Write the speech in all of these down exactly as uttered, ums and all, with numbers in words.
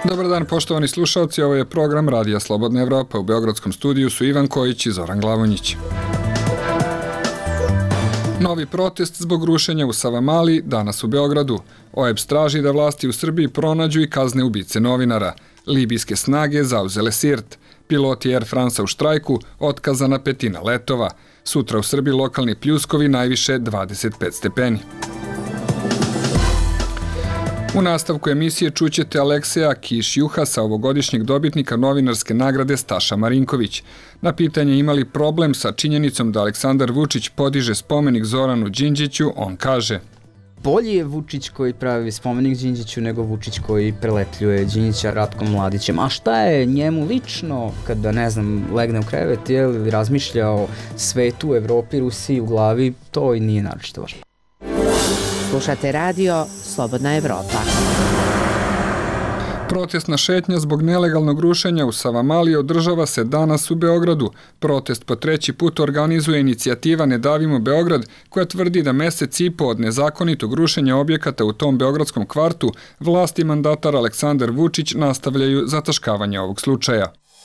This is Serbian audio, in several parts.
Dobar dan, poštovani slušalci, ovo je program Radija Slobodna Evropa. U beogradskom studiju su Ivan Kojić i Zoran Glavonjić. Novi protest zbog rušenja u Savamali danas u Beogradu. O E B S traži da vlasti u Srbiji pronađu i kazne ubice novinara. Libijske snage zauzele Sirt. Piloti Air France u štrajku, otkazana petina letova. Sutra u Srbiji lokalni pljuskovi najviše dvadeset pet stepeni. U nastavku emisije čućete Alekseja Kiš-Juhasa, ovogodišnjeg dobitnika novinarske nagrade Staša Marinković. Na pitanje imali problem sa činjenicom da Aleksandar Vučić podiže spomenik Zoranu Đinđiću, on kaže: bolji je Vučić koji pravi spomenik Đinđiću nego Vučić koji prelepljuje Đinđića Ratkom Mladićem. A šta je njemu lično kada, ne znam, legne u krevet ili razmišlja o svetu, Evropi, Rusiji u glavi, to i nije naročito važno. Slušate radio Slobodna Evropa. Protestna šetnja zbog nelegalnog rušenja u Savamali održava se danas u Beogradu. Protest po treći put organizuje inicijativa Ne davimo Beograd, koja tvrdi da mesec i po od nezakonitog rušenja objekata u tom beogradskom kvartu vlasti mandatar Aleksandar Vučić nastavljaju zataškavanje ovog slučaja.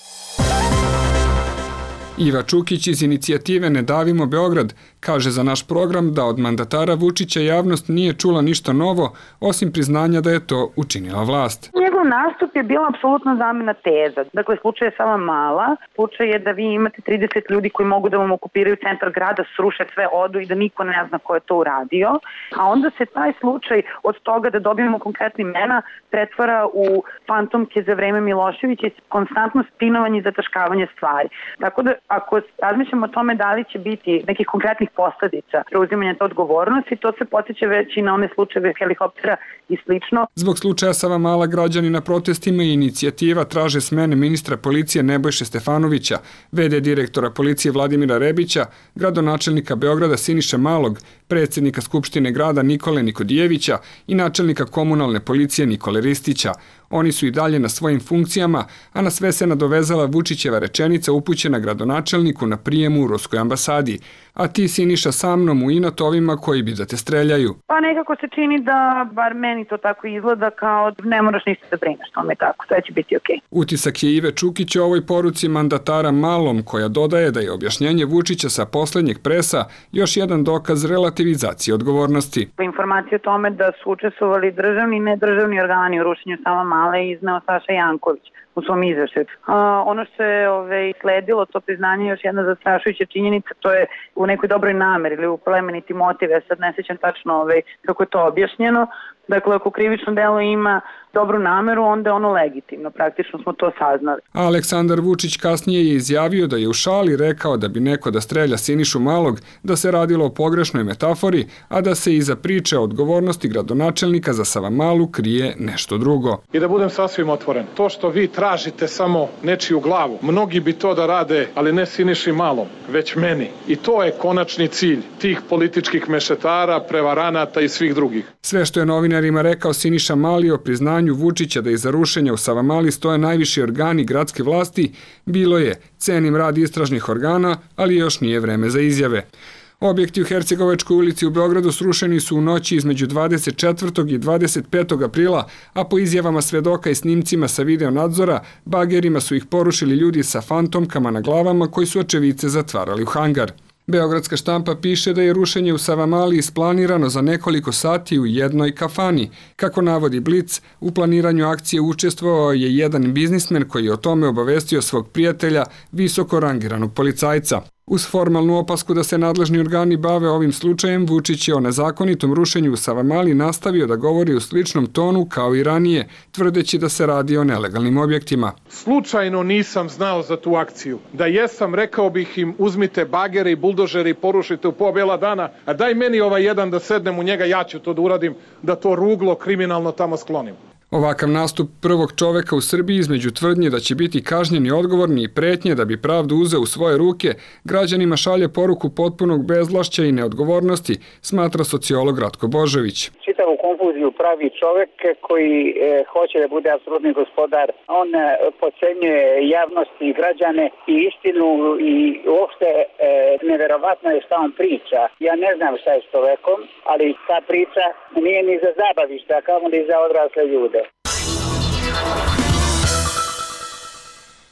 Iva Čukić iz inicijative Ne davimo Beograd kaže za naš program da od mandatara Vučića javnost nije čula ništa novo, osim priznanja da je to učinila vlast. Njegov nastup je bila apsolutno zamena teza. Dakle, slučaj je Savamala. Slučaj je da vi imate trideset ljudi koji mogu da vam okupiraju centar grada, sruše sve, odu i da niko ne zna ko je to uradio. A onda se taj slučaj od toga da dobijemo konkretni imena pretvara u fantomke za vreme Miloševića i konstantno spinovanje i zataškavanje stvari. Tako da ako razmišljamo o tome da li će biti nekih konkretnih posledica preuzimanja te odgovornosti, to se podsjeća već i na one slučajeve helikoptera i slično. Zbog slučaja Savamala građani na protestima i inicijativa traže smene ministra policije Nebojše Stefanovića, ve de direktora policije Vladimira Rebića, gradonačelnika Beograda Siniše Malog, predsjednika Skupštine grada Nikole Nikodijevića i načelnika komunalne policije Nikole Ristića. Oni su i dalje na svojim funkcijama, a na sve se nadovezala Vučićeva rečenica upućena gradonačelniku na prijemu u Ruskoj ambasadi. A ti, Siniša, sa mnom u inat ovima koji bi da te streljaju. Pa nekako se čini da, bar meni to tako izgleda, kao ne moraš ništa da brineš, to me tako, sve će biti okej. Utisak je Ive Čukić o ovoj poruci mandatara Malom, koja dodaje da je objašnjenje Vučića sa poslednjeg presa još jedan dokaz relativizacije odgovornosti. Informacije o tome da su učestvovali državni i nedržavni organi u rušenju Savamale izneo Saša Janković u svom izveštaju. Ono što je ove, sledilo, to priznanje, još jedna zastrašujuća činjenica, to je u nekoj dobroj nameri ili u plemeniti motiv, ja sad ne sećam tačno ove, kako je to objašnjeno. Dakle, ako krivično delo ima dobru nameru, onda je ono legitimno. Praktično smo to saznali. A Aleksandar Vučić kasnije je izjavio da je u šali rekao da bi neko da strelja Sinišu Malog, da se radilo o pogrešnoj metafori, a da se iza priče o odgovornosti gradonačelnika za Savamalu krije nešto drugo. I da budem sasvim otvoren, to što vi tražite samo nečiju glavu, mnogi bi to da rade, ali ne Siniši Malom, već meni. I to je konačni cilj tih političkih mešetara, prevaranata i svih drugih. Sve što je novinarima rekao Siniša Mali o priznanju Vučića da iza rušenja u Savamali stoje najviši organi gradske vlasti, bilo je: cenim rad istražnih organa, ali još nije vreme za izjave. Objekti u Hercegovačkoj ulici u Beogradu srušeni su u noći između dvadeset četvrtog i dvadeset petog aprila, a po izjavama svedoka i snimcima sa video nadzora, bagerima su ih porušili ljudi sa fantomkama na glavama koji su očevice zatvarali u hangar. Beogradska štampa piše da je rušenje u Savamali isplanirano za nekoliko sati u jednoj kafani. Kako navodi Blic, u planiranju akcije učestvovao je jedan biznismen koji je o tome obavestio svog prijatelja, visoko rangiranog policajca. Uz formalnu opasku da se nadležni organi bave ovim slučajem, Vučić je o nezakonitom rušenju u Savamali nastavio da govori u sličnom tonu kao i ranije, tvrdeći da se radi o nelegalnim objektima. Slučajno nisam znao za tu akciju. Da jesam, rekao bih im: uzmite bagere i buldožere i porušite u po bela dana, a daj meni ovaj jedan da sednem u njega, ja ću to da uradim, da to ruglo kriminalno tamo sklonim. Ovakav nastup prvog čoveka u Srbiji između tvrdnje da će biti kažnjeni odgovorni i pretnje da bi pravdu uzeo u svoje ruke, građanima šalje poruku potpunog bezvlašća i neodgovornosti, smatra sociolog Ratko Božović. Čitavu konfuziju pravi čovek koji e, hoće da bude apsolutni gospodar. On e, podcenjuje javnost i građane i istinu i uopšte e, neverovatno je šta on priča. Ja ne znam šta je s čovekom, ali ta priča nije ni za zabavište, a kao ni za odrasle ljude.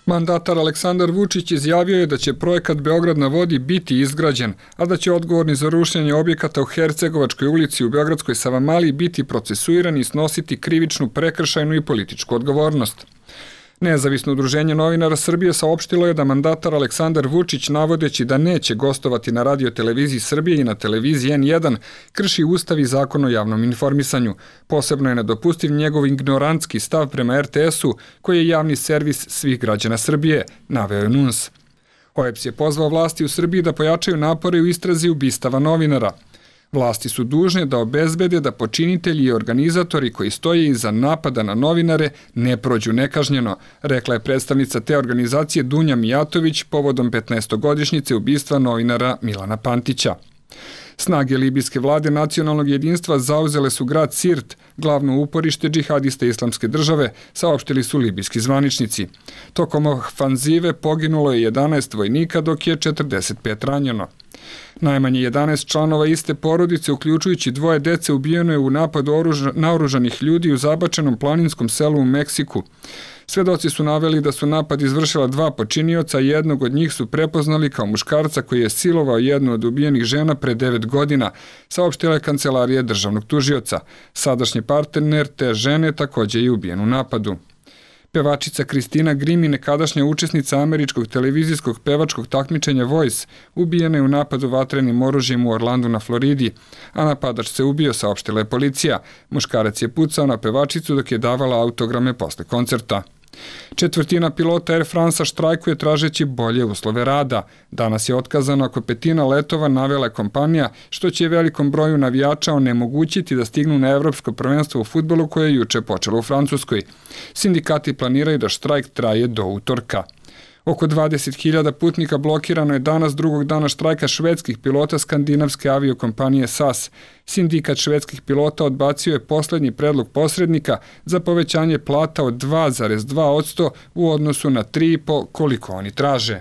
Mandatar Aleksandar Vučić izjavio je da će projekat Beograd na vodi biti izgrađen, a da će odgovorni za rušenje objekata u Hercegovačkoj ulici u Beogradskoj Savamali biti procesuirani i snositi krivičnu, prekršajnu i političku odgovornost. Nezavisno udruženje novinara Srbije saopštilo je da mandatar Aleksandar Vučić, navodeći da neće gostovati na radio-televiziji Srbije i na televiziji en jedan, krši Ustav i Zakon o javnom informisanju. Posebno je nedopustiv njegov ignorantski stav prema er te esu, koji je javni servis svih građana Srbije, naveo je en u en es. o e pe es je pozvao vlasti u Srbiji da pojačaju napore u istrazi ubistava novinara. Vlasti su dužne da obezbede da počinitelji i organizatori koji stoje iza napada na novinare ne prođu nekažnjeno, rekla je predstavnica te organizacije Dunja Mijatović povodom petnaestogodišnjice ubistva novinara Milana Pantića. Snage libijske vlade nacionalnog jedinstva zauzele su grad Sirt, glavno uporište džihadista Islamske države, saopštili su libijski zvaničnici. Tokom ofanzive poginulo je jedanaest vojnika, dok je četrdeset pet ranjeno. Najmanje jedanaest članova iste porodice, uključujući dvoje dece, ubijeno je u napadu oruža, naoružanih ljudi u zabačenom planinskom selu u Meksiku. Svedoci su naveli da su napad izvršila dva počinioca, a jednog od njih su prepoznali kao muškarca koji je silovao jednu od ubijenih žena pre devet godina, saopštila je kancelarija državnog tužioca. Sadašnji partner te žene takođe je ubijen u napadu. Pevačica Kristina Grim i nekadašnja učesnica američkog televizijskog pevačkog takmičenja Voice ubijena je u napadu vatrenim oružjem u Orlandu na Floridi, a napadač se ubio, saopštila je policija. Muškarac je pucao na pevačicu dok je davala autograme posle koncerta. Četvrtina pilota Air France štrajkuje tražeći bolje uslove rada. Danas je otkazano oko petina letova, navela kompanija, što će velikom broju navijača onemogućiti da stignu na evropsko prvenstvo u fudbalu koje je juče počelo u Francuskoj. Sindikati planiraju da štrajk traje do utorka. Oko dvadeset hiljada putnika blokirano je danas drugog dana štrajka švedskih pilota skandinavske aviokompanije S A S. Sindikat švedskih pilota odbacio je poslednji predlog posrednika za povećanje plata od dva zarez dva posto u odnosu na tri zarez pet koliko oni traže.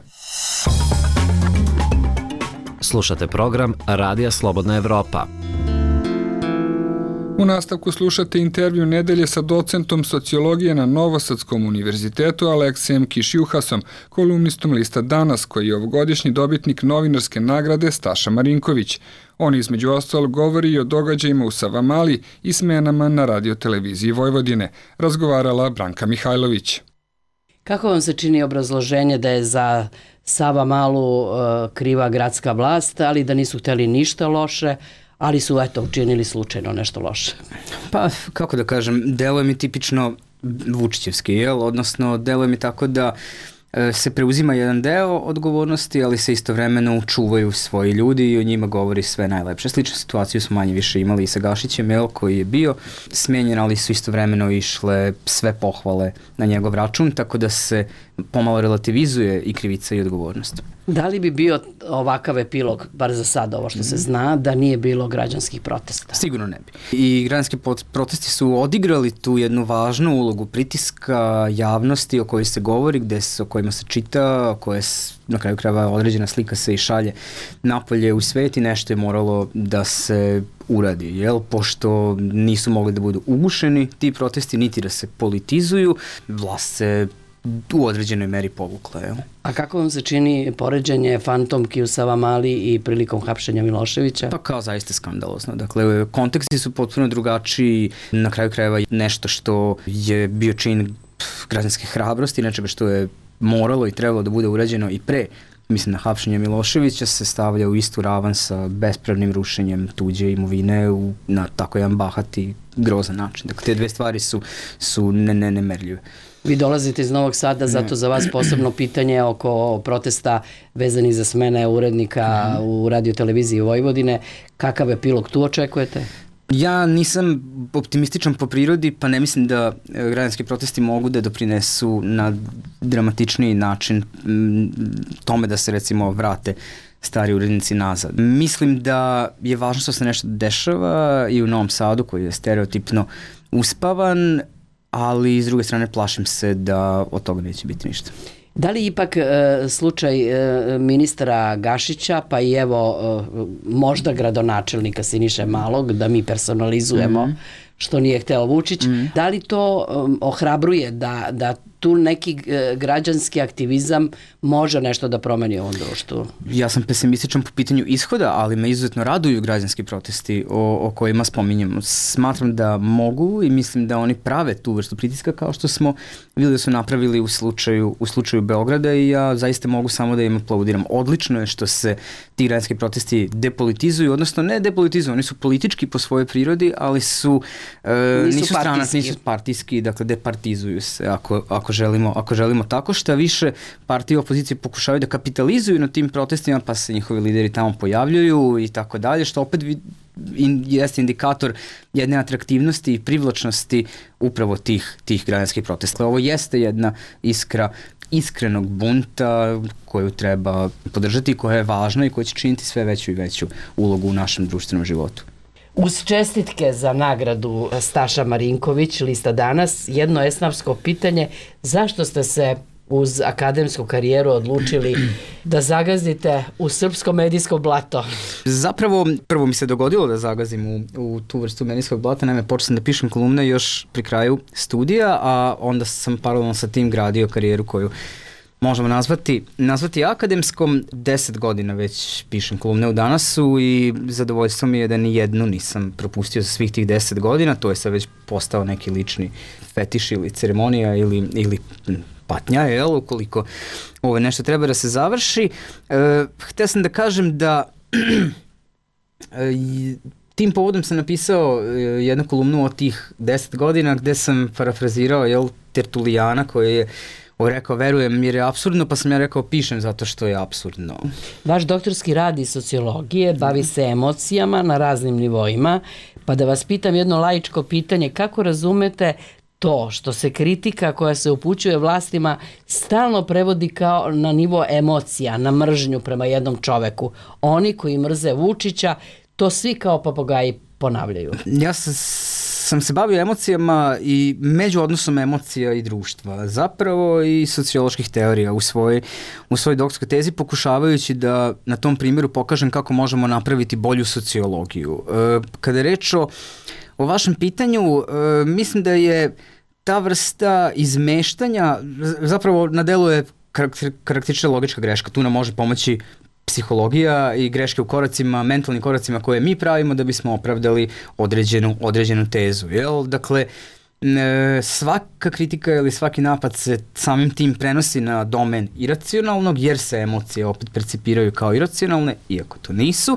Slušate program Radija Slobodna Evropa. U nastavku slušate intervju nedelje sa docentom sociologije na Novosadskom univerzitetu Aleksijem Kišjuhasom, kolumnistom lista Danas, koji je ovogodišnji dobitnik novinarske nagrade Staša Marinković. On između ostalog govori i o događajima u Savamali i smenama na radioteleviziji Vojvodine. Razgovarala Branka Mihajlović. Kako vam se čini obrazloženje da je za Savamalu uh, kriva gradska vlast, ali da nisu hteli ništa loše, ali su, eto, učinili slučajno nešto loše? Pa, kako da kažem, deluje mi tipično Vučićevski, jel? Odnosno, deluje mi tako da e, se preuzima jedan deo odgovornosti, ali se istovremeno čuvaju svoji ljudi i o njima govori sve najlepše. Sličnu situaciju smo manje više imali i sa Gašićem, jel, koji je bio smenjen, ali su istovremeno išle sve pohvale na njegov račun, tako da se pomalo relativizuje i krivica i odgovornost. Da li bi bio ovakav epilog, bar za sad ovo što se zna, da nije bilo građanskih protesta? Sigurno ne bi. I građanski protesti su odigrali tu jednu važnu ulogu pritiska javnosti o kojoj se govori, gde se, o kojima se čita, o koje na kraju krajeva određena slika se i šalje napolje u svet i nešto je moralo da se uradi, jel? Pošto nisu mogli da budu ugušeni ti protesti, niti da se politizuju, vlast se u određenoj meri povukla, jel? A kako vam se čini poređenje fantomki u Savamali i prilikom hapšenja Miloševića? Pa kao zaista skandalozno. Dakle, konteksti su potpuno drugačiji, na kraju krajeva nešto što je bio čin građanske hrabrosti, nečega što je moralo i trebalo da bude urađeno i pre, mislim, na hapšenje Miloševića se stavlja u istu ravan sa bespravnim rušenjem tuđe imovine u, na tako jedan bahati, grozan način. Dakle, te dve stvari su, su ne, ne, nemerljive. Vi dolazite iz Novog Sada, zato za vas posebno pitanje oko protesta vezanih za smene urednika u radioteleviziji Vojvodine. Kakav epilog tu očekujete? Ja nisam optimističan po prirodi, pa ne mislim da građanski protesti mogu da doprinesu na dramatičniji način tome da se recimo vrate stari urednici nazad. Mislim da je važno što se nešto dešava i u Novom Sadu koji je stereotipno uspavan, ali s druge strane plašim se da od toga neće biti ništa. Da li ipak e, slučaj e, ministra Gašića, pa i evo e, možda gradonačelnika Siniše Malog, da mi personalizujemo, mm-hmm. što nije hteo Vučić, mm-hmm. da li to um, ohrabruje da, da tu neki e, građanski aktivizam može nešto da promeni u ovom društvu? Ja sam pesimističan po pitanju ishoda, ali me izuzetno raduju građanski protesti o, o kojima spominjemo. Smatram da mogu i mislim da oni prave tu vrstu pritiska kao što smo videli da su napravili u slučaju, u slučaju Beograda i ja zaista mogu samo da im aplaudiram. Odlično je što se ti građanski protesti depolitizuju, odnosno ne depolitizuju, oni su politički po svojoj prirodi, ali su e, nisu, nisu stranački, nisu partijski, dakle departizuju se ako, ako, želimo, ako želimo tako. Šta više, partije opozicije pokušavaju da kapitalizuju na tim protestima, pa se njihovi lideri tamo pojavljuju i tako dalje, što opet in, jeste indikator jedne atraktivnosti i privlačnosti upravo tih, tih građanskih protesta. Ovo jeste jedna iskra iskrenog bunta koju treba podržati, koja je važna i koja će činiti sve veću i veću ulogu u našem društvenom životu. Uz čestitke za nagradu Staša Marinković, lista Danas, jedno esnafsko pitanje, zašto ste se uz akademsku karijeru odlučili da zagazdite u srpsko medijsko blato? Zapravo, prvo mi se dogodilo da zagazim u, u tu vrstu medijskog blata, naime počeo sam da pišem kolumne još pri kraju studija, a onda sam paralelno sa tim gradio karijeru koju možemo nazvati, nazvati akademskom. Deset godina već pišem kolumne u Danasu i zadovoljstvo mi je da ni jednu nisam propustio za svih tih deset godina, to je sad već postao neki lični fetiš ili ceremonija ili, ili patnja, jel, ukoliko ovo nešto treba da se završi. E, htio sam da kažem da e, tim povodom sam napisao e, jednu kolumnu od tih deset godina gde sam parafrazirao, jel, Tertulijana koji je rekao, verujem jer je apsurdno, pa sam ja rekao, pišem zato što je apsurdno. Vaš doktorski rad iz sociologije bavi se emocijama na raznim nivoima, pa da vas pitam jedno laičko pitanje, kako razumete to što se kritika koja se upućuje vlastima stalno prevodi kao na nivo emocija, na mržnju prema jednom čoveku? Oni koji mrze Vučića, to svi kao papagoji ponavljaju. Ja sam, sam se bavio emocijama i među odnosom emocija i društva, zapravo i socioloških teorija u svojoj, u svojoj doktorskoj tezi, pokušavajući da na tom primjeru pokažem kako možemo napraviti bolju sociologiju. E, kada je reč o, o vašem pitanju, e, mislim da je ta vrsta izmeštanja, zapravo na delu je karakteristična logička greška, tu nam može pomoći psihologija i greške u koracima, mentalnim koracima koje mi pravimo da bismo opravdali određenu, određenu tezu. Jel? Dakle, svaka kritika ili svaki napad se samim tim prenosi na domen iracionalnog, jer se emocije opet percipiraju kao iracionalne, iako to nisu,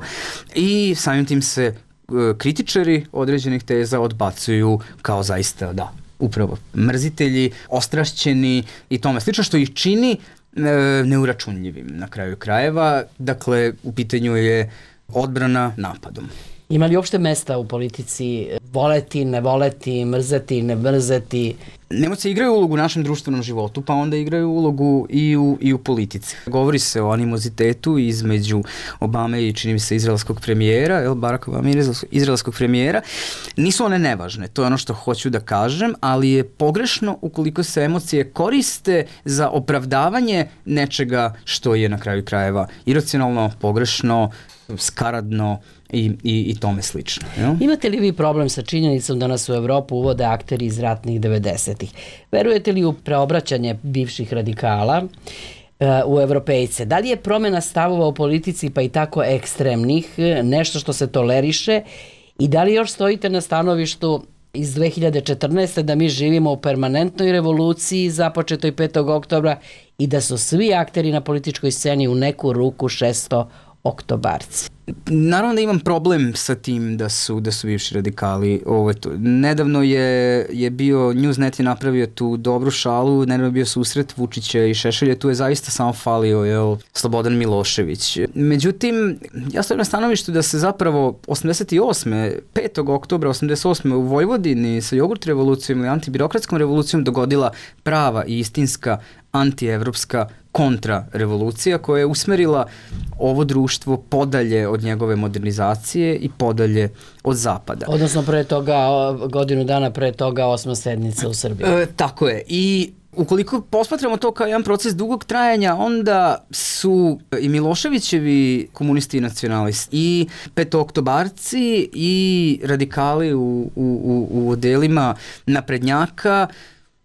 i samim tim se kritičari određenih teza odbacuju kao zaista, da, upravo mrzitelji, ostrašćeni i tome slično, što ih čini neuračunljivim na kraju krajeva. Dakle, u pitanju je odbrana napadom. Ima li uopšte mesta u politici voleti, ne voleti, mrzeti, ne mrzeti? Emocije igraju ulogu u našem društvenom životu, pa onda igraju ulogu i u, i u politici. Govori se o animozitetu između Obame i, čini mi se, izraelskog premijera, el, Barack Obama i izraelskog premijera. Nisu one nevažne, to je ono što hoću da kažem, ali je pogrešno ukoliko se emocije koriste za opravdavanje nečega što je na kraju krajeva iracionalno, pogrešno, skaradno i, i, i tome slično. Jo? Imate li vi problem sa činjenicom da nas u Evropu uvode akteri iz ratnih devedesetih? Verujete li u preobraćanje bivših radikala uh, u evropejce? Da li je promjena stavova u politici, pa i tako ekstremnih, nešto što se toleriše i da li još stojite na stanovištu iz dve hiljade četrnaeste. da mi živimo u permanentnoj revoluciji započetoj petog oktobra i da su svi akteri na političkoj sceni u neku ruku šesto oktobarci? Naravno da imam problem sa tim da su da su bivši radikali. Ovo to. Nedavno je je bio Newsnet je napravio tu dobru šalu, nedavno je bio susret Vučića i Šešelja, tu je zaista samo falio je Slobodan Milošević. Međutim, ja stojim na stanovištu da se zapravo osamdeset osme petog oktobra osamdeset osme u Vojvodini sa jogurt revolucijom ili antibirokratskom revolucijom dogodila prava i istinska antievropska kontrarevolucija koja je usmerila ovo društvo podalje od njegove modernizacije i podalje od zapada. Odnosno pre toga, godinu dana pre toga, osma sednica u Srbiji. E, tako je. I ukoliko posmatramo to kao jedan proces dugog trajanja, onda su i Miloševićevi komunisti i nacionalisti, i petooktobarci, i radikali u, u, u, u odelima naprednjaka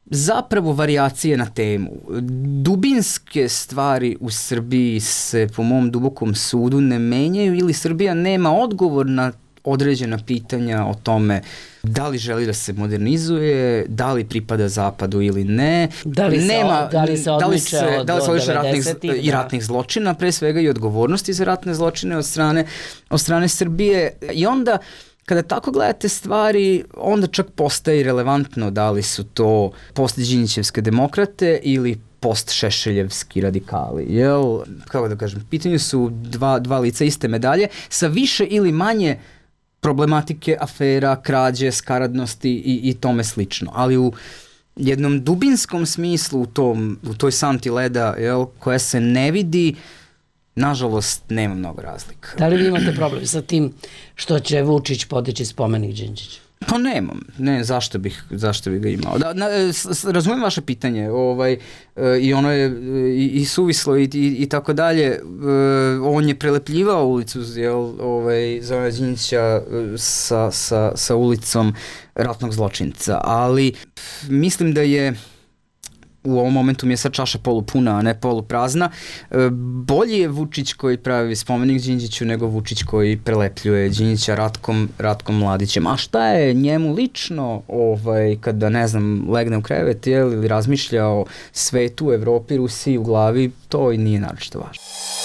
zapravo varijacije na temu. Dubinske stvari u Srbiji se po mom dubokom sudu ne menjaju ili Srbija nema odgovor na određena pitanja o tome da li želi da se modernizuje, da li pripada zapadu ili ne. Da li se, nema, da li se odmiče da li se, od, da li se od ratnih, devedesetih, i ratnih zločina, pre svega i odgovornosti za ratne zločine od strane, od strane Srbije. I onda kada tako gledate stvari, onda čak postaje relevantno da li su to post-đinđićevske demokrate ili post-šešeljevski radikali. Jel, kako da kažem, pitanje su dva, dva lica iste medalje sa više ili manje problematike, afera, krađe, skaradnosti i, i tome slično. Ali u jednom dubinskom smislu, u, tom, u toj santi leda, jel, koja se ne vidi, nažalost, nema mnogo razlika. Da li vi imate problem sa tim što će Vučić podići spomenik Đinđiću? Pa nemam, ne, zašto bih, zašto bih ga imao. Da, na, s, razumijem vaše pitanje, ovaj, e, i ono je i, i suvislo i, i, i tako dalje. E, on je prelepljivao ulicu, jel, ovaj, Zorana Đinđića sa, sa, sa ulicom ratnog zločinca, ali mislim da je u ovom momentu mi je sad čaša polupuna, a ne poluprazna. Bolji je Vučić koji pravi spomenik Đinđiću nego Vučić koji prelepljuje Đinđića Ratkom, Ratkom Mladićem. A šta je njemu lično, ovaj, kada, ne znam, legne u krevet, jel, ili razmišlja o svetu, Evropi, Rusiji u glavi, to i nije naročito važno.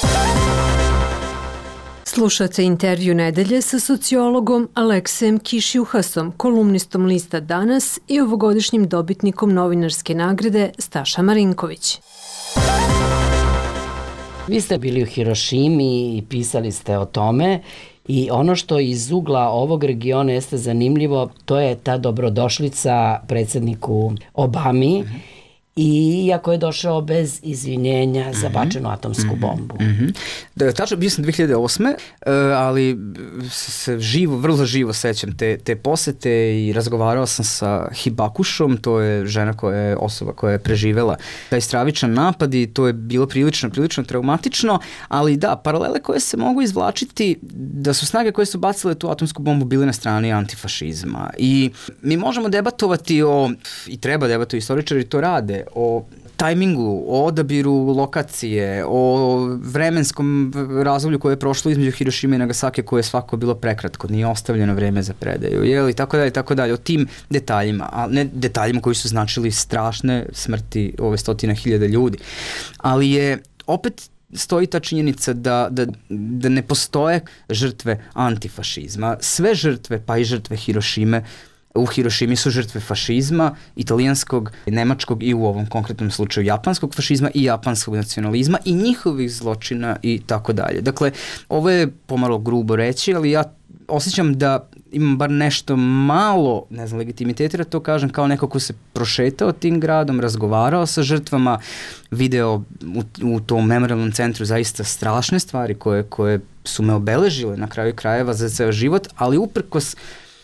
Slušate intervju nedelje sa sociologom Aleksejem Kišjuhasom, kolumnistom lista Danas i ovogodišnjim dobitnikom novinarske nagrade Staša Marinković. Vi ste bili u Hirošimi i pisali ste o tome i ono što iz ugla ovog regiona jeste zanimljivo, to je ta dobrodošlica predsjedniku Obami, mm-hmm. I iako je došao bez izvinjenja za bačenu atomsku bombu. Mm-hmm. Da, tačno, bio sam dve hiljade osme, ali se živo, vrlo živo sećam te, te posete i razgovarao sam sa Hibakušom, to je žena koja je osoba koja je preživela taj stravičan napad i to je bilo prilično, prilično traumatično, ali da, paralele koje se mogu izvlačiti da su snage koje su bacile tu atomsku bombu bile na strani antifašizma. I mi možemo debatovati o, i treba debatovati, istoričari to rade, o tajmingu, o odabiru lokacije, o vremenskom razdoblju koje je prošlo između Hirošime i Nagasake koje je svako bilo prekratko, nije ostavljeno vreme za predaju, jel, i tako dalje, tako dalje, o tim detaljima, a ne detaljima koji su značili strašne smrti ove stotina hiljada ljudi, ali je opet stoji ta činjenica da, da, da ne postoje žrtve antifašizma. Sve žrtve, pa i žrtve Hirošime, u Hirošimi su žrtve fašizma, italijanskog, nemačkog i u ovom konkretnom slučaju japanskog fašizma i japanskog nacionalizma i njihovih zločina i tako dalje. Dakle, ovo je pomalo grubo reći, ali ja osjećam da imam bar nešto malo, ne znam, legitimiteta da to kažem, kao neko ko se prošetao tim gradom, razgovarao sa žrtvama, video u, u tom memorialnom centru zaista strašne stvari koje, koje su me obeležile na kraju krajeva za ceo život, ali uprkos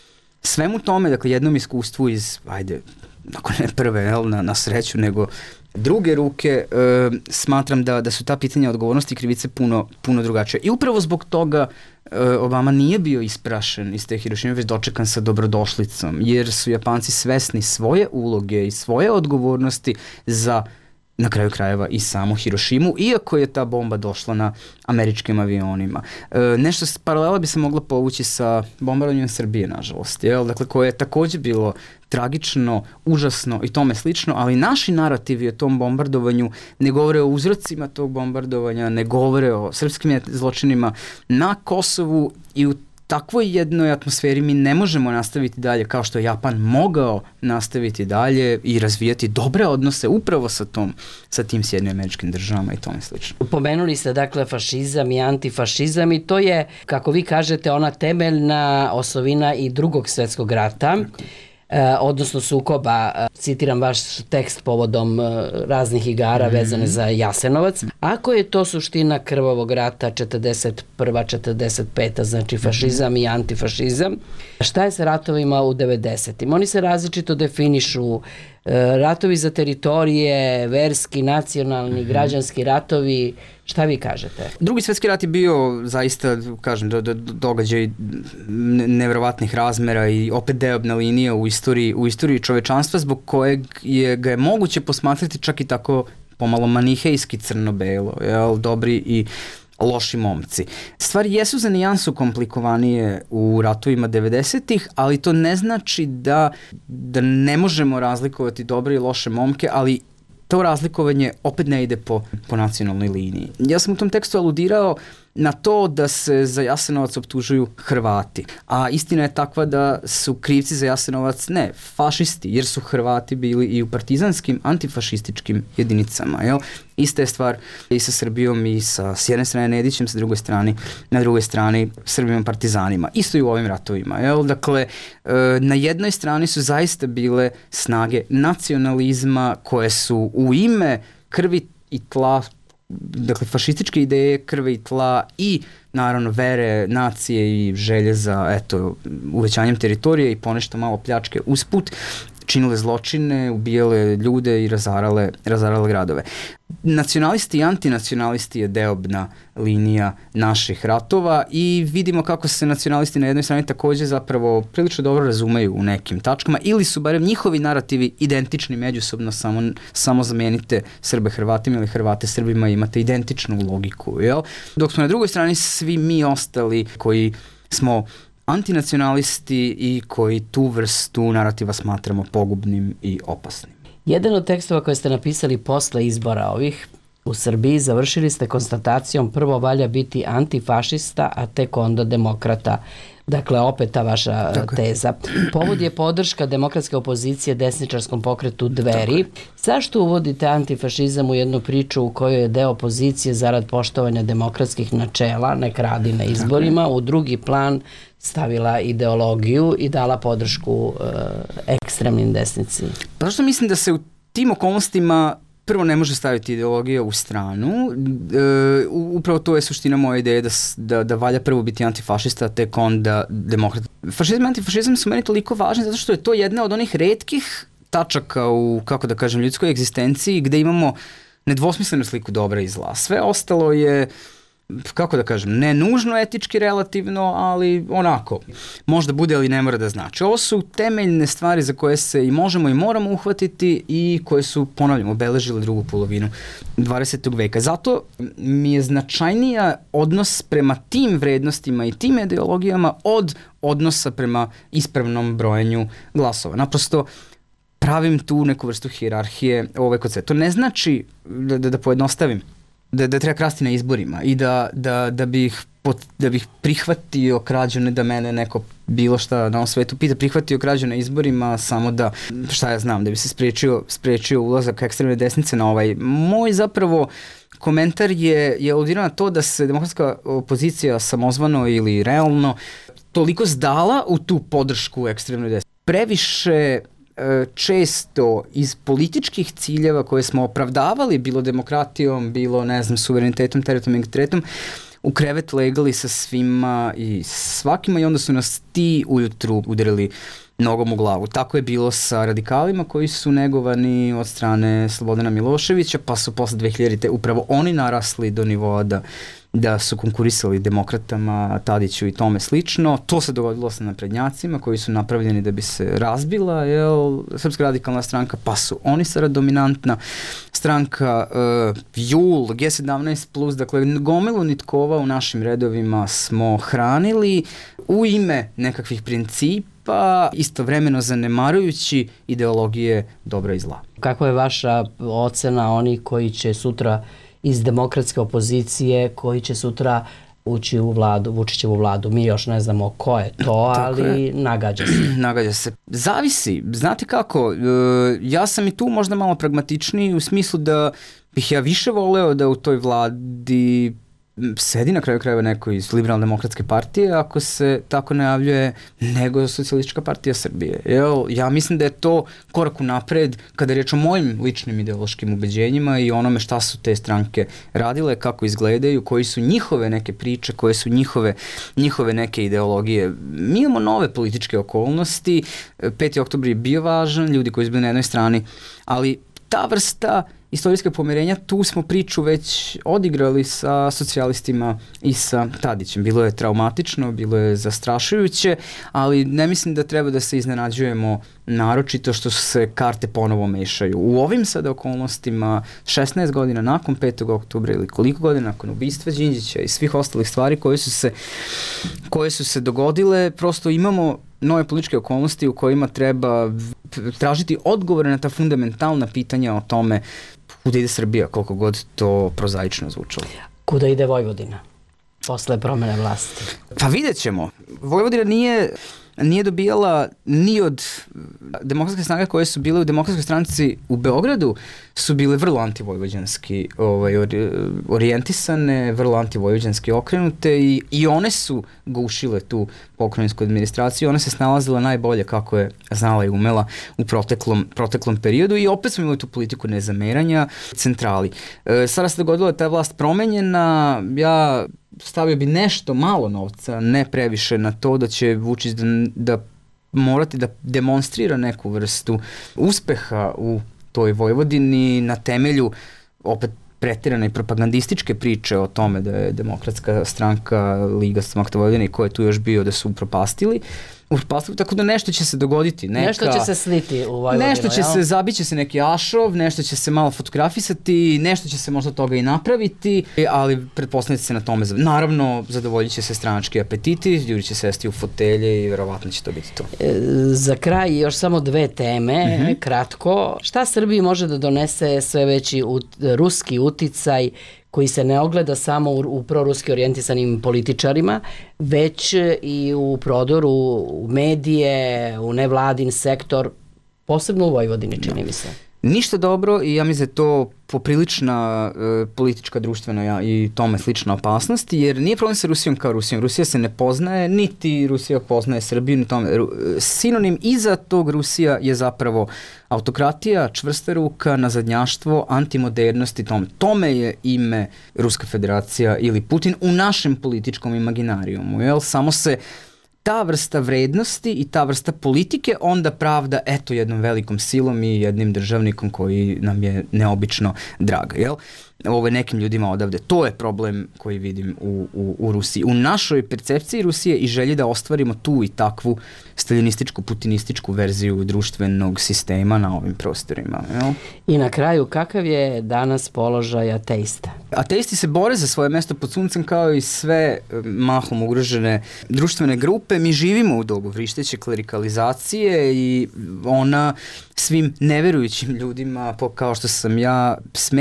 svemu tome, dakle, jednom iskustvu iz, ajde, ako ne prve, jel, na, na sreću, nego druge ruke, e, smatram da, da su ta pitanja odgovornosti i krivice puno, puno drugačije. I upravo zbog toga e, Obama nije bio isprašen iz te Hirošime, već dočekan sa dobrodošlicom, jer su Japanci svesni svoje uloge i svoje odgovornosti za, na kraju krajeva, i samu Hirošimu, iako je ta bomba došla na američkim avionima. E, nešto paralela bi se mogla povući sa bombardovanjem Srbije, nažalost, jel? Dakle, koje je takođe bilo tragično, užasno i tome slično, ali naši narativi o tom bombardovanju ne govore o uzrocima tog bombardovanja, ne govore o srpskim zločinima na Kosovu i u takvoj jednoj atmosferi mi ne možemo nastaviti dalje kao što je Japan mogao nastaviti dalje i razvijati dobre odnose upravo sa tom, sa tim Sjedinjenim Američkim Državama i tome slično. Pomenuli ste dakle fašizam i antifašizam i to je, kako vi kažete, ona temeljna osovina i Drugog svjetskog rata. Tako. E, odnosno sukoba, e, citiram vaš tekst povodom e, raznih igara mm-hmm. vezane za Jasenovac. Ako je to suština krvavog rata četrdeset prva četrdeset peta znači fašizam mm-hmm. i antifašizam, šta je sa ratovima u devedesetim? Oni se različito definišu ratovi za teritorije, verski, nacionalni, građanski ratovi, šta vi kažete? Drugi svjetski rat je bio zaista, kažem, do, do, događaj neverovatnih razmera i opet deobna linija u istoriji, u istoriji čovečanstva zbog kojeg je, ga je moguće posmatrati čak i tako pomalo manihejski crno-belo, jel, dobri i loši momci. Stvari jesu za nijansu komplikovanije u ratovima devedesetih, ali to ne znači da, da ne možemo razlikovati dobre i loše momke, ali to razlikovanje opet ne ide po, po nacionalnoj liniji. Ja sam u tom tekstu aludirao na to da se za Jasenovac optužuju Hrvati, a istina je takva da su krivci za Jasenovac ne fašisti, jer su Hrvati bili i u partizanskim antifašističkim jedinicama. Jel? Ista je stvar i sa Srbijom i sa s jedne strane Nedićem, sa druge strane, na drugoj strani Srbima partizanima. Isto i u ovim ratovima. Jel? Dakle, na jednoj strani su zaista bile snage nacionalizma koje su u ime krvi i tla, dakle fašističke ideje, krve i tla i naravno vere, nacije i želje za eto, uvećanjem teritorije i ponešto malo pljačke usput, činile zločine, ubijale ljude i razarale, razarale gradove. Nacionalisti i antinacionalisti je deobna linija naših ratova i vidimo kako se nacionalisti na jednoj strani takođe zapravo prilično dobro razumeju u nekim tačkama ili su barem njihovi narativi identični međusobno, samo, samo zamenite Srbe Hrvatima ili Hrvate Srbima i imate identičnu logiku. Jel? Dok smo na drugoj strani svi mi ostali koji smo antinacionalisti i koji tu vrstu narativa smatramo pogubnim i opasnim. Jedan od tekstova koje ste napisali posle izbora ovih u Srbiji završili ste konstatacijom prvo valja biti antifašista, a tek onda demokrata. Dakle, opet ta vaša Tako teza. Povod je podrška demokratske opozicije desničarskom pokretu Dveri. Zašto uvodite antifašizam u jednu priču u kojoj je deo opozicije zarad poštovanja demokratskih načela, nek radi na izborima, u drugi plan stavila ideologiju i dala podršku e, ekstremnim desnici? Pa zašto mislim da se u tim okolnostima prvo ne može staviti ideologija u stranu, e, upravo to je suština moje ideje da, da, da valja prvo biti antifašista, tek onda demokrat. Fašizam i antifašizam su meni toliko važni zato što je to jedna od onih retkih tačaka u, kako da kažem, ljudskoj egzistenciji gde imamo nedvosmislenu sliku dobra i zla. Sve ostalo je, kako da kažem, ne nužno etički relativno, ali onako, možda bude, ali ne mora da znači. Ovo su temeljne stvari za koje se i možemo i moramo uhvatiti i koje su, ponavljamo, obeležile drugu polovinu dvadesetog veka. Zato mi je značajnija odnos prema tim vrednostima i tim ideologijama od odnosa prema ispravnom brojenju glasova. Naprosto, pravim tu neku vrstu hijerarhije ove kod sve. To ne znači, da, da, da pojednostavim, Da, da treba krasti na izborima i da, da, da, bih, pot, da bih prihvatio krađu, ne da mene neko bilo šta na ovom svetu pita, prihvatio krađu na izborima samo da, šta ja znam, da bi se sprečio, sprečio ulazak ekstremne desnice na ovaj. Moj zapravo komentar je, je aludirao na to da se demokratska opozicija samozvano ili realno toliko zdala u tu podršku ekstremnoj desnici. Previše često iz političkih ciljeva koje smo opravdavali, bilo demokratijom, bilo, ne znam, suverenitetom, teritorijalnim integritetom, u krevet legali sa svima i svakima i onda su nas ti ujutru udarili nogom u glavu. Tako je bilo sa radikalima koji su negovani od strane Slobodana Miloševića, pa su posle dve hiljadite upravo oni narasli do nivoa da da su konkurisali demokratama, Tadiću i tome slično. To se dogodilo sa naprednjacima koji su napravljeni da bi se razbila, jel, Srpska radikalna stranka, pa su oni sada dominantna stranka, uh, Jul, G sedamnaest plus, dakle gomilu nitkova u našim redovima smo hranili u ime nekakvih principa, istovremeno zanemarujući ideologije dobra i zla. Kakva je vaša ocena onih koji će sutra iz demokratske opozicije, koji će sutra ući u vladu, Vučićevu vladu? Mi još ne znamo ko je to, ali je. nagađa se. Nagađa se. Zavisi. Znate kako, ja sam i tu možda malo pragmatičniji u smislu da bih ja više voleo da u toj vladi sedi na kraju krajeva neko iz Liberalno-demokratske partije ako se tako najavljuje nego Socijalistička partija Srbije. Jel, ja mislim da je to korak unapred kada je riječ o mojim ličnim ideološkim ubeđenjima i onome šta su te stranke radile, kako izgledaju, koji su njihove neke priče, koje su njihove, njihove neke ideologije. Mi imamo nove političke okolnosti, peti oktobar je bio važan, ljudi koji su bili na jednoj strani, ali ta vrsta istorijskog pomirenja, tu smo priču već odigrali sa socijalistima i sa Tadićem. Bilo je traumatično, bilo je zastrašujuće, ali ne mislim da treba da se iznenađujemo naročito što se karte ponovo mešaju. U ovim sada okolnostima, šesnaest godina nakon petog oktobra ili koliko godina nakon ubistva Đinđića i svih ostalih stvari koje su se, koje su se dogodile, prosto imamo nove političke okolnosti u kojima treba tražiti odgovore na ta fundamentalna pitanja o tome kuda ide Srbija, koliko god to prozaično zvučalo. Kuda ide Vojvodina posle promene vlasti? Pa vidjet ćemo. Vojvodina nije, nije dobijala ni od demokratske snage koje su bile u demokratskoj stranci u Beogradu, su bile vrlo antivojvođanski ovaj, orijentisane, vrlo antivojvođanski okrenute i, i one su gušile tu pokrajinsku administraciju, one se snalazila najbolje kako je znala i umela u proteklom, proteklom periodu i opet smo imali tu politiku nezameranja centrali. E, sada se dogodilo da je ta vlast promenjena, ja stavio bi nešto malo novca, ne previše na to da će Vučić da, da morati da demonstrira neku vrstu uspeha u toj Vojvodini na temelju opet pretirane i propagandističke priče o tome da je Demokratska stranka, Liga Stomaka Vojvodine i ko je tu još bio da su upropastili. Upropastili, tako da nešto će se dogoditi. Neka, nešto će se sliti u Vojvodinu, nešto će jel? se, zabiće se neki ašov, nešto će se malo fotografisati, nešto će se možda toga i napraviti, ali pretpostavljate se na tome. Naravno, zadovoljit će se stranački apetiti, ljudi će sesti u fotelje i verovatno će to biti to. E, za kraj još samo dve teme, mm-hmm. kratko. Šta Srbiji može da donese sve veći ut, ruski uticaj koji se ne ogleda samo u, u proruski orijentisanim političarima, već i u prodoru u medije, u nevladin sektor, posebno u Vojvodini, čini mi se. Ništa dobro i ja mislim da je to poprilična e, politička, društvena i tome slična opasnost, jer nije problem sa Rusijom kao Rusijom. Rusija se ne poznaje, niti Rusija poznaje Srbiju, ni tome. Sinonim iza tog Rusija je zapravo autokratija, čvrsta ruka, nazadnjaštvo, antimodernost i tome. Tome je ime Ruska federacija ili Putin u našem političkom imaginarijumu. Jel? Samo se ta vrsta vrednosti i ta vrsta politike onda pravda eto jednom velikom silom i jednim državnikom koji nam je neobično drag, jel? Ovo je nekim ljudima odavde. To je problem koji vidim u, u, u Rusiji. U našoj percepciji Rusije i želji da ostvarimo tu i takvu staljinističku, putinističku verziju društvenog sistema na ovim prostorima. Jel? I na kraju, kakav je danas položaj ateista? Ateisti se bore za svoje mesto pod suncem kao i sve mahom ugrožene društvene grupe. Mi živimo u dobu vrišteće klerikalizacije i ona svim neverujućim ljudima, kao što sam ja,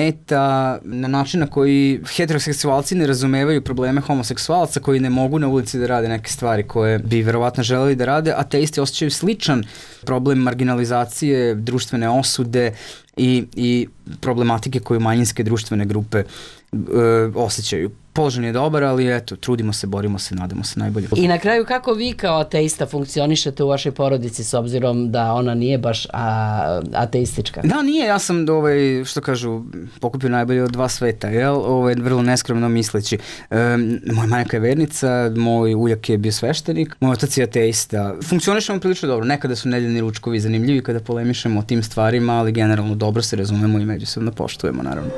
smeta na način na koji heteroseksualci ne razumevaju probleme homoseksualaca koji ne mogu na ulici da rade neke stvari koje bi verovatno želeli da rade. Ateisti osjećaju sličan problem marginalizacije, društvene osude i, i problematike koju manjinske društvene grupe e, osjećaju. Položaj je dobar, ali eto, trudimo se, borimo se, nadamo se najbolje. I na kraju, kako vi kao ateista funkcionišete u vašoj porodici s obzirom da ona nije baš a, ateistička? Da, nije, ja sam, ovaj, što kažu, pokupio najbolje od dva sveta, jel? Ovaj, vrlo neskromno misleći. E, moja majka je vernica, moj ujak je bio sveštenik, moj otac je ateista. Funkcionišemo prilično dobro, nekada su nedeljni ručkovi zanimljivi kada polemišemo o tim stvarima, ali generalno dobro se razumemo i međusobno poštujemo, naravno.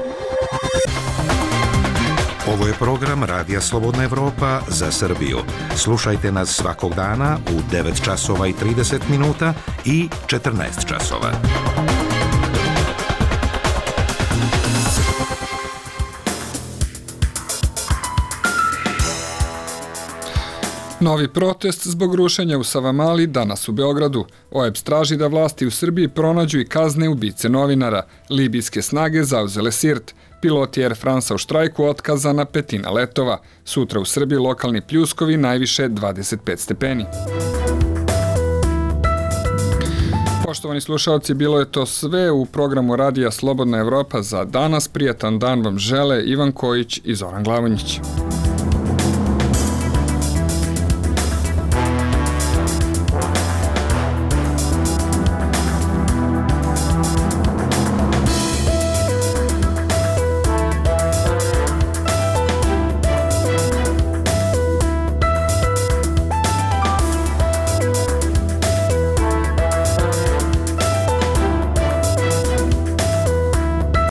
Ovo je program Radija Slobodna Evropa za Srbiju. Slušajte nas svakog dana u devet časova i trideset minuta i četrnaest časova. Novi protest zbog rušenja u Savamali danas u Beogradu. O E B S traži da vlasti u Srbiji pronađu i kazne ubice novinara. Libijske snage zauzele Sirt. Piloti Air France u štrajku, otkazana petina letova. Sutra u Srbiji lokalni pljuskovi, najviše dvadeset pet stepeni. Poštovani slušalci, bilo je to sve u programu Radija Slobodna Evropa za danas. Prijatan dan vam žele Ivan Kojić i Zoran Glavonjić.